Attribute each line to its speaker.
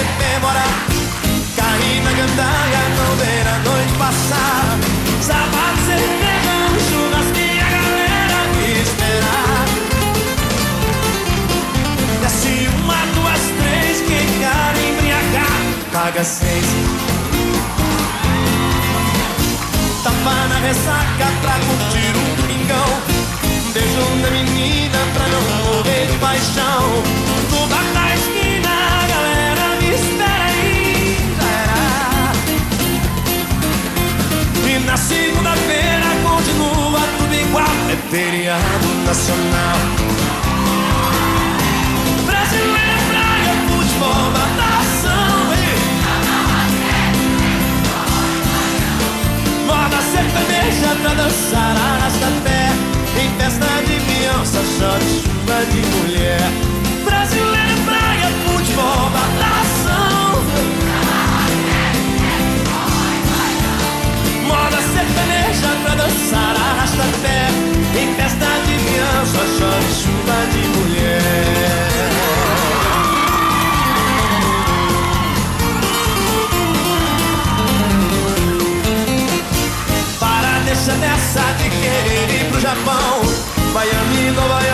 Speaker 1: efêmera, cair na gandaia, não ver a noite passar. Sábado, cerveja, um churrasquinho, a galera me esperar. Desce uma, duas, três, quem cara embriagar paga 6. Tapa na ressaca pra curtir um domingão. Beijo da menina pra não morrer de paixão. No bar da esquina a galera me espera aí. E na segunda-feira continua tudo igual. É feriado nacional. Brasileiro, praia, futebol, natação. Moda sertaneja pra dançar arrasta-pé. Em festa de criança, chora chuva de mulher. Brasileiro, praia, futebol, natação. Moda sertaneja pra dançar arrasta-pé. Em festa de criança, chora chuva de mulher. Para, deixa dessa de querer ir pro Japão. Miami, Nova York.